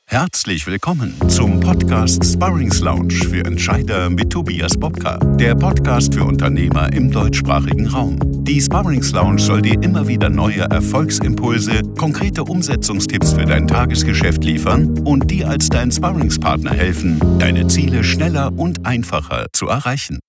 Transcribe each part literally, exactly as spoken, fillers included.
Herzlich willkommen zum Podcast Sparrings Lounge für Entscheider mit Tobias Bobka, der Podcast für Unternehmer im deutschsprachigen Raum. Die Sparrings Lounge soll dir immer wieder neue Erfolgsimpulse, konkrete Umsetzungstipps für dein Tagesgeschäft liefern und dir als dein Sparringspartner helfen, deine Ziele schneller und einfacher zu erreichen.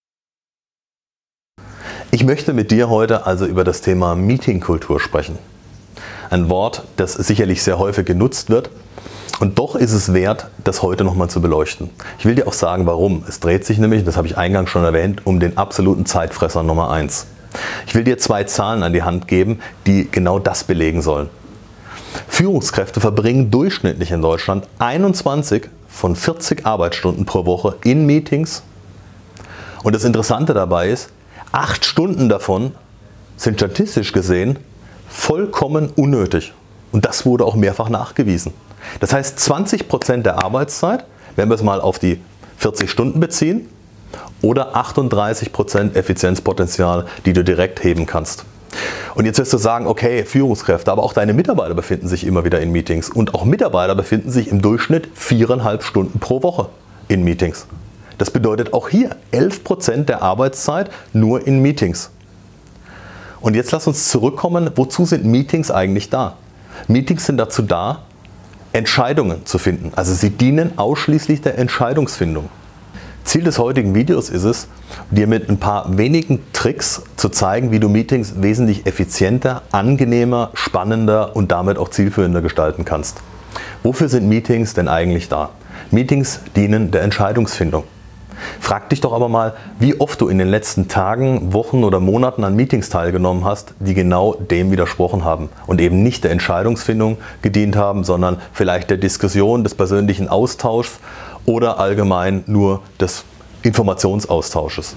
Ich möchte mit dir heute also über das Thema Meetingkultur sprechen. Ein Wort, das sicherlich sehr häufig genutzt wird. Und doch ist es wert, das heute nochmal zu beleuchten. Ich will dir auch sagen, warum. Es dreht sich nämlich, das habe ich eingangs schon erwähnt, um den absoluten Zeitfresser Nummer eins. Ich will dir zwei Zahlen an die Hand geben, die genau das belegen sollen. Führungskräfte verbringen durchschnittlich in Deutschland einundzwanzig von vierzig Arbeitsstunden pro Woche in Meetings. Und das Interessante dabei ist, acht Stunden davon sind statistisch gesehen vollkommen unnötig. Und das wurde auch mehrfach nachgewiesen. Das heißt, zwanzig Prozent der Arbeitszeit, wenn wir es mal auf die vierzig Stunden beziehen, oder achtunddreißig Prozent Effizienzpotenzial, die du direkt heben kannst. Und jetzt wirst du sagen, okay, Führungskräfte, aber auch deine Mitarbeiter befinden sich immer wieder in Meetings. Und auch Mitarbeiter befinden sich im Durchschnitt viereinhalb Stunden pro Woche in Meetings. Das bedeutet auch hier elf Prozent der Arbeitszeit nur in Meetings. Und jetzt lass uns zurückkommen, wozu sind Meetings eigentlich da? Meetings sind dazu da, Entscheidungen zu finden. Also sie dienen ausschließlich der Entscheidungsfindung. Ziel des heutigen Videos ist es, dir mit ein paar wenigen Tricks zu zeigen, wie du Meetings wesentlich effizienter, angenehmer, spannender und damit auch zielführender gestalten kannst. Wofür sind Meetings denn eigentlich da? Meetings dienen der Entscheidungsfindung. Frag dich doch aber mal, wie oft du in den letzten Tagen, Wochen oder Monaten an Meetings teilgenommen hast, die genau dem widersprochen haben und eben nicht der Entscheidungsfindung gedient haben, sondern vielleicht der Diskussion, des persönlichen Austauschs oder allgemein nur des Informationsaustausches.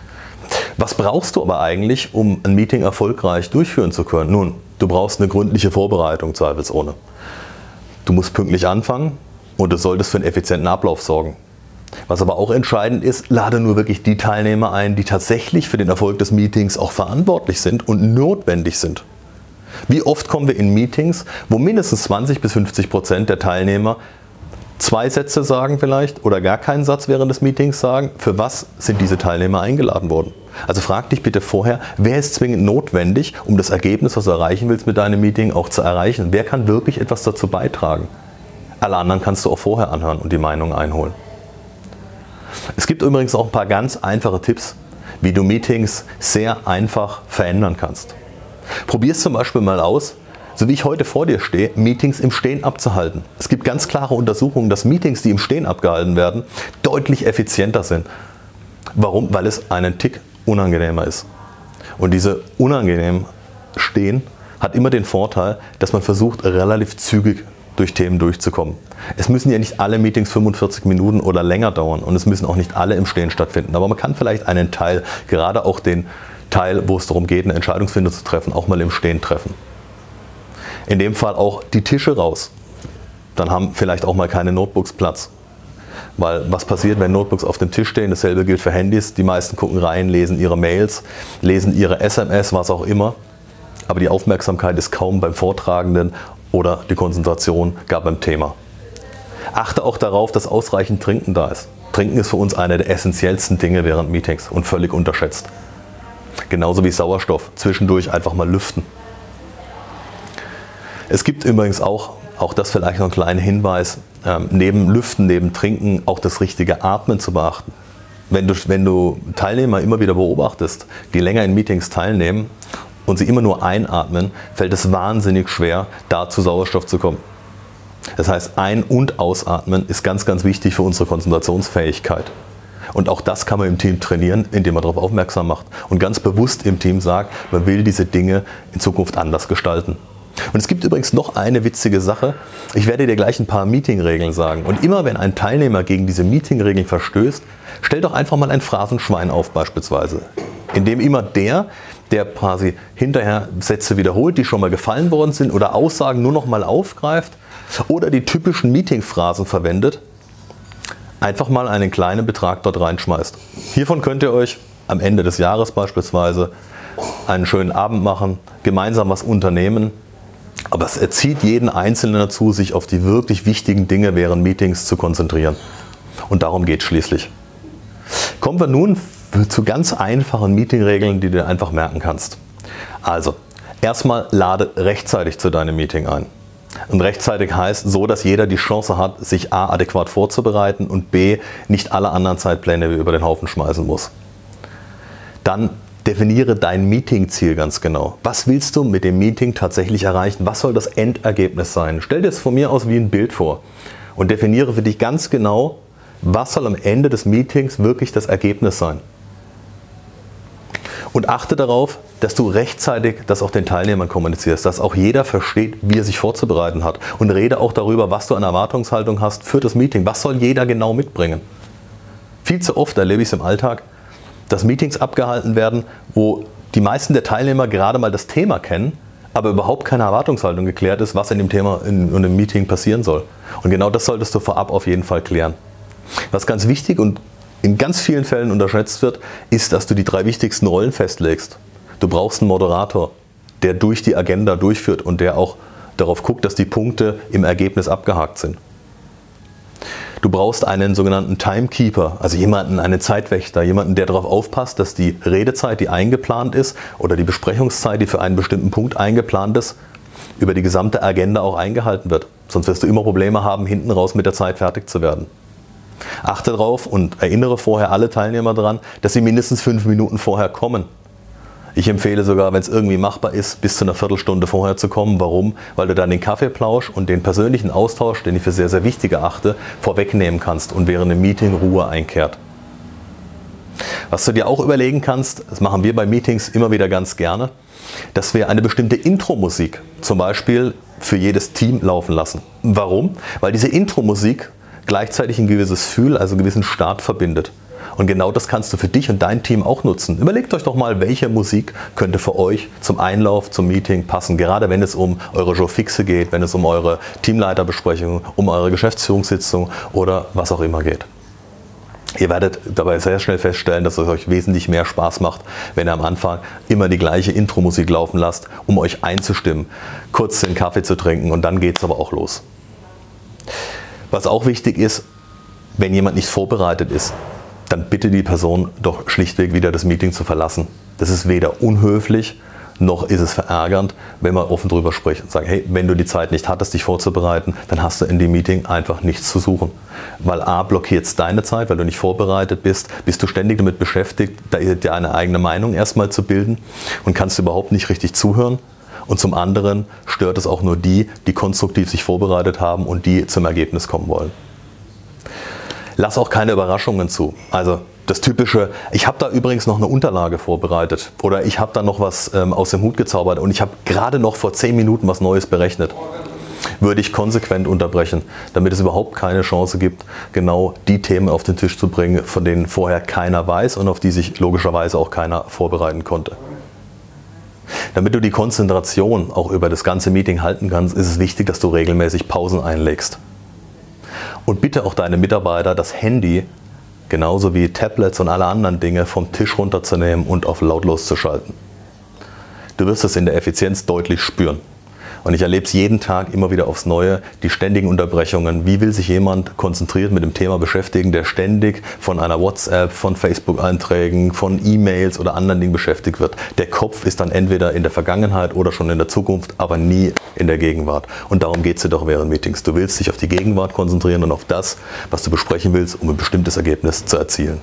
Was brauchst du aber eigentlich, um ein Meeting erfolgreich durchführen zu können? Nun, du brauchst eine gründliche Vorbereitung, zweifelsohne. Du musst pünktlich anfangen und du solltest für einen effizienten Ablauf sorgen. Was aber auch entscheidend ist, lade nur wirklich die Teilnehmer ein, die tatsächlich für den Erfolg des Meetings auch verantwortlich sind und notwendig sind. Wie oft kommen wir in Meetings, wo mindestens zwanzig bis fünfzig Prozent der Teilnehmer zwei Sätze sagen vielleicht oder gar keinen Satz während des Meetings sagen? Für was sind diese Teilnehmer eingeladen worden? Also frag dich bitte vorher, wer ist zwingend notwendig, um das Ergebnis, was du erreichen willst mit deinem Meeting, auch zu erreichen? Wer kann wirklich etwas dazu beitragen? Alle anderen kannst du auch vorher anhören und die Meinung einholen. Es gibt übrigens auch ein paar ganz einfache Tipps, wie du Meetings sehr einfach verändern kannst. Probier es zum Beispiel mal aus, so wie ich heute vor dir stehe, Meetings im Stehen abzuhalten. Es gibt ganz klare Untersuchungen, dass Meetings, die im Stehen abgehalten werden, deutlich effizienter sind. Warum? Weil es einen Tick unangenehmer ist. Und diese unangenehm Stehen hat immer den Vorteil, dass man versucht, relativ zügig durch Themen durchzukommen. Es müssen ja nicht alle Meetings fünfundvierzig Minuten oder länger dauern und es müssen auch nicht alle im Stehen stattfinden. Aber man kann vielleicht einen Teil, gerade auch den Teil, wo es darum geht, eine Entscheidungsfindung zu treffen, auch mal im Stehen treffen. In dem Fall auch die Tische raus. Dann haben vielleicht auch mal keine Notebooks Platz. Weil was passiert, wenn Notebooks auf dem Tisch stehen? Dasselbe gilt für Handys. Die meisten gucken rein, lesen ihre Mails, lesen ihre S M S, was auch immer. Aber die Aufmerksamkeit ist kaum beim Vortragenden oder die Konzentration gar beim Thema. Achte auch darauf, dass ausreichend Trinken da ist. Trinken ist für uns eine der essentiellsten Dinge während Meetings und völlig unterschätzt. Genauso wie Sauerstoff. Zwischendurch einfach mal lüften. Es gibt übrigens auch, auch das vielleicht noch ein kleiner Hinweis, ähm, neben Lüften, neben Trinken auch das richtige Atmen zu beachten. Wenn du, wenn du Teilnehmer immer wieder beobachtest, die länger in Meetings teilnehmen, und sie immer nur einatmen, fällt es wahnsinnig schwer, da zu Sauerstoff zu kommen. Das heißt, ein- und ausatmen ist ganz, ganz wichtig für unsere Konzentrationsfähigkeit. Und auch das kann man im Team trainieren, indem man darauf aufmerksam macht und ganz bewusst im Team sagt, man will diese Dinge in Zukunft anders gestalten. Und es gibt übrigens noch eine witzige Sache. Ich werde dir gleich ein paar Meetingregeln sagen. Und immer wenn ein Teilnehmer gegen diese Meetingregeln verstößt, stell doch einfach mal ein Phrasenschwein auf beispielsweise. Indem immer der, der quasi hinterher Sätze wiederholt, die schon mal gefallen worden sind oder Aussagen nur noch mal aufgreift oder die typischen Meetingphrasen verwendet, einfach mal einen kleinen Betrag dort reinschmeißt. Hiervon könnt ihr euch am Ende des Jahres beispielsweise einen schönen Abend machen, gemeinsam was unternehmen Aber es erzieht jeden Einzelnen dazu, sich auf die wirklich wichtigen Dinge während Meetings zu konzentrieren. Und darum geht es schließlich. Kommen wir nun zu ganz einfachen Meetingregeln, die du dir einfach merken kannst. Also, erstmal lade rechtzeitig zu deinem Meeting ein. Und rechtzeitig heißt so, dass jeder die Chance hat, sich a. adäquat vorzubereiten und b. nicht alle anderen Zeitpläne über den Haufen schmeißen muss. Dann definiere dein Meetingziel ganz genau. Was willst du mit dem Meeting tatsächlich erreichen? Was soll das Endergebnis sein? Stell dir es von mir aus wie ein Bild vor und definiere für dich ganz genau, was soll am Ende des Meetings wirklich das Ergebnis sein. Und achte darauf, dass du rechtzeitig das auch den Teilnehmern kommunizierst, dass auch jeder versteht, wie er sich vorzubereiten hat. Und rede auch darüber, was du an Erwartungshaltung hast für das Meeting. Was soll jeder genau mitbringen? Viel zu oft erlebe ich es im Alltag, dass Meetings abgehalten werden, wo die meisten der Teilnehmer gerade mal das Thema kennen, aber überhaupt keine Erwartungshaltung geklärt ist, was in dem Thema in, in dem Meeting passieren soll. Und genau das solltest du vorab auf jeden Fall klären. Was ganz wichtig und in ganz vielen Fällen unterschätzt wird, ist, dass du die drei wichtigsten Rollen festlegst. Du brauchst einen Moderator, der durch die Agenda durchführt und der auch darauf guckt, dass die Punkte im Ergebnis abgehakt sind. Du brauchst einen sogenannten Timekeeper, also jemanden, einen Zeitwächter, jemanden, der darauf aufpasst, dass die Redezeit, die eingeplant ist, oder die Besprechungszeit, die für einen bestimmten Punkt eingeplant ist, über die gesamte Agenda auch eingehalten wird. Sonst wirst du immer Probleme haben, hinten raus mit der Zeit fertig zu werden. Achte darauf und erinnere vorher alle Teilnehmer daran, dass sie mindestens fünf Minuten vorher kommen. Ich empfehle sogar, wenn es irgendwie machbar ist, bis zu einer Viertelstunde vorher zu kommen. Warum? Weil du dann den Kaffeeplausch und den persönlichen Austausch, den ich für sehr, sehr wichtig erachte, vorwegnehmen kannst und während dem Meeting Ruhe einkehrt. Was du dir auch überlegen kannst, das machen wir bei Meetings immer wieder ganz gerne, dass wir eine bestimmte Intro-Musik zum Beispiel für jedes Team laufen lassen. Warum? Weil diese Intro-Musik gleichzeitig ein gewisses Gefühl, also einen gewissen Start verbindet. Und genau das kannst du für dich und dein Team auch nutzen. Überlegt euch doch mal, welche Musik könnte für euch zum Einlauf, zum Meeting passen. Gerade wenn es um eure Jour fixe geht, wenn es um eure Teamleiterbesprechung, um eure Geschäftsführungssitzung oder was auch immer geht. Ihr werdet dabei sehr schnell feststellen, dass es euch wesentlich mehr Spaß macht, wenn ihr am Anfang immer die gleiche Intro-Musik laufen lasst, um euch einzustimmen, kurz den Kaffee zu trinken und dann geht es aber auch los. Was auch wichtig ist, wenn jemand nicht vorbereitet ist, dann bitte die Person doch schlichtweg wieder das Meeting zu verlassen. Das ist weder unhöflich, noch ist es verärgernd, wenn man offen drüber spricht und sagt, hey, wenn du die Zeit nicht hattest, dich vorzubereiten, dann hast du in dem Meeting einfach nichts zu suchen. Weil A, blockiert es deine Zeit, weil du nicht vorbereitet bist, bist du ständig damit beschäftigt, dir eine eigene Meinung erstmal zu bilden und kannst überhaupt nicht richtig zuhören. Und zum anderen stört es auch nur die, die konstruktiv sich vorbereitet haben und die zum Ergebnis kommen wollen. Lass auch keine Überraschungen zu. Also das typische, ich habe da übrigens noch eine Unterlage vorbereitet oder ich habe da noch was ähm, aus dem Hut gezaubert und ich habe gerade noch vor zehn Minuten was Neues berechnet, würde ich konsequent unterbrechen, damit es überhaupt keine Chance gibt, genau die Themen auf den Tisch zu bringen, von denen vorher keiner weiß und auf die sich logischerweise auch keiner vorbereiten konnte. Damit du die Konzentration auch über das ganze Meeting halten kannst, ist es wichtig, dass du regelmäßig Pausen einlegst. Und bitte auch deine Mitarbeiter, das Handy, genauso wie Tablets und alle anderen Dinge, vom Tisch runterzunehmen und auf lautlos zu schalten. Du wirst es in der Effizienz deutlich spüren. Und ich erlebe es jeden Tag immer wieder aufs Neue, die ständigen Unterbrechungen. Wie will sich jemand konzentriert mit dem Thema beschäftigen, der ständig von einer WhatsApp, von Facebook-Einträgen, von E-Mails oder anderen Dingen beschäftigt wird? Der Kopf ist dann entweder in der Vergangenheit oder schon in der Zukunft, aber nie in der Gegenwart. Und darum geht es dir doch während Meetings. Du willst dich auf die Gegenwart konzentrieren und auf das, was du besprechen willst, um ein bestimmtes Ergebnis zu erzielen.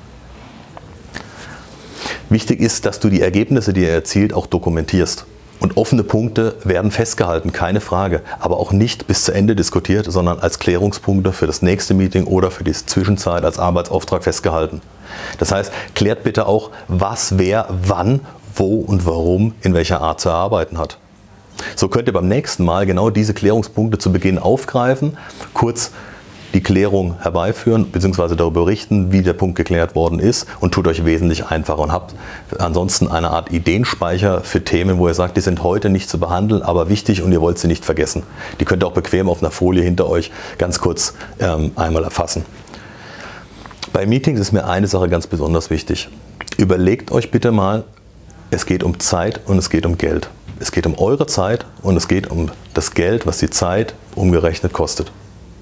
Wichtig ist, dass du die Ergebnisse, die ihr erzielt, auch dokumentierst. Und offene Punkte werden festgehalten, keine Frage, aber auch nicht bis zu Ende diskutiert, sondern als Klärungspunkte für das nächste Meeting oder für die Zwischenzeit als Arbeitsauftrag festgehalten. Das heißt, klärt bitte auch, was wer wann, wo und warum in welcher Art zu erarbeiten hat. So könnt ihr beim nächsten Mal genau diese Klärungspunkte zu Beginn aufgreifen, kurz die Klärung herbeiführen bzw. darüber berichten, wie der Punkt geklärt worden ist und tut euch wesentlich einfacher und habt ansonsten eine Art Ideenspeicher für Themen, wo ihr sagt, die sind heute nicht zu behandeln, aber wichtig und ihr wollt sie nicht vergessen. Die könnt ihr auch bequem auf einer Folie hinter euch ganz kurz ähm, einmal erfassen. Bei Meetings ist mir eine Sache ganz besonders wichtig. Überlegt euch bitte mal, es geht um Zeit und es geht um Geld. Es geht um eure Zeit und es geht um das Geld, was die Zeit umgerechnet kostet.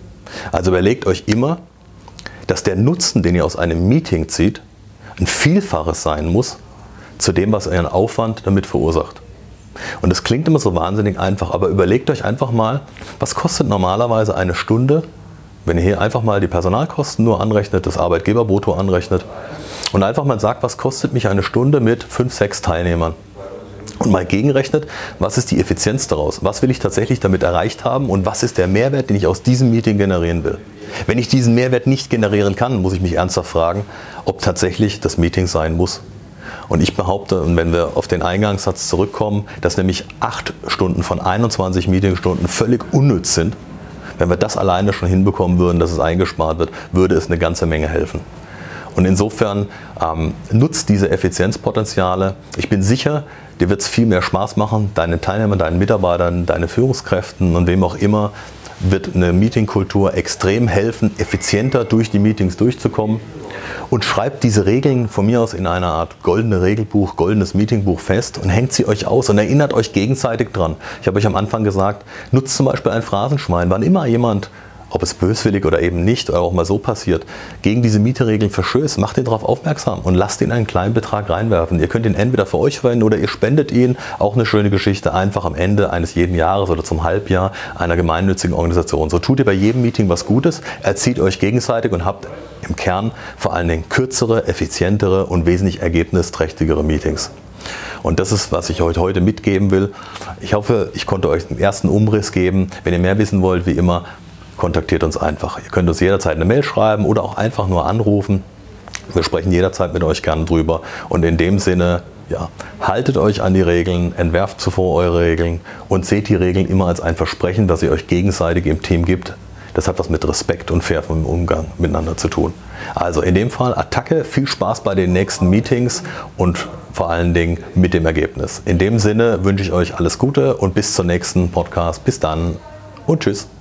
Also überlegt euch immer, dass der Nutzen, den ihr aus einem Meeting zieht, ein Vielfaches sein muss zu dem, was euren Aufwand damit verursacht. Und das klingt immer so wahnsinnig einfach, aber überlegt euch einfach mal, was kostet normalerweise eine Stunde, wenn ihr hier einfach mal die Personalkosten nur anrechnet, das Arbeitgeberbrutto anrechnet und einfach mal sagt, was kostet mich eine Stunde mit fünf, sechs Teilnehmern. Und mal gegenrechnet, was ist die Effizienz daraus? Was will ich tatsächlich damit erreicht haben und was ist der Mehrwert, den ich aus diesem Meeting generieren will? Wenn ich diesen Mehrwert nicht generieren kann, muss ich mich ernsthaft fragen, ob tatsächlich das Meeting sein muss. Und ich behaupte, und wenn wir auf den Eingangssatz zurückkommen, dass nämlich acht Stunden von einundzwanzig Meetingstunden völlig unnütz sind, wenn wir das alleine schon hinbekommen würden, dass es eingespart wird, würde es eine ganze Menge helfen. Und insofern ähm, nutzt diese Effizienzpotenziale. Ich bin sicher, dir wird es viel mehr Spaß machen, deinen Teilnehmern, deinen Mitarbeitern, deinen Führungskräften und wem auch immer wird eine Meetingkultur extrem helfen, effizienter durch die Meetings durchzukommen. Und schreibt diese Regeln von mir aus in einer Art goldene Regelbuch, goldenes Meetingbuch fest und hängt sie euch aus und erinnert euch gegenseitig dran. Ich habe euch am Anfang gesagt, nutzt zum Beispiel ein Phrasenschwein, wann immer jemand, ob es böswillig oder eben nicht, oder auch mal so passiert, gegen diese Mieteregeln verstößt, macht ihn darauf aufmerksam und lasst ihn einen kleinen Betrag reinwerfen. Ihr könnt ihn entweder für euch verwenden oder ihr spendet ihn, auch eine schöne Geschichte, einfach am Ende eines jeden Jahres oder zum Halbjahr einer gemeinnützigen Organisation. So tut ihr bei jedem Meeting was Gutes, erzieht euch gegenseitig und habt im Kern vor allen Dingen kürzere, effizientere und wesentlich ergebnisträchtigere Meetings. Und das ist, was ich euch heute mitgeben will. Ich hoffe, ich konnte euch einen ersten Umriss geben. Wenn ihr mehr wissen wollt, wie immer, kontaktiert uns einfach. Ihr könnt uns jederzeit eine Mail schreiben oder auch einfach nur anrufen. Wir sprechen jederzeit mit euch gerne drüber. Und in dem Sinne, ja, haltet euch an die Regeln, entwerft zuvor eure Regeln und seht die Regeln immer als ein Versprechen, das ihr euch gegenseitig im Team gibt. Das hat was mit Respekt und fairem Umgang miteinander zu tun. Also in dem Fall Attacke, viel Spaß bei den nächsten Meetings und vor allen Dingen mit dem Ergebnis. In dem Sinne wünsche ich euch alles Gute und bis zur nächsten Podcast. Bis dann und tschüss.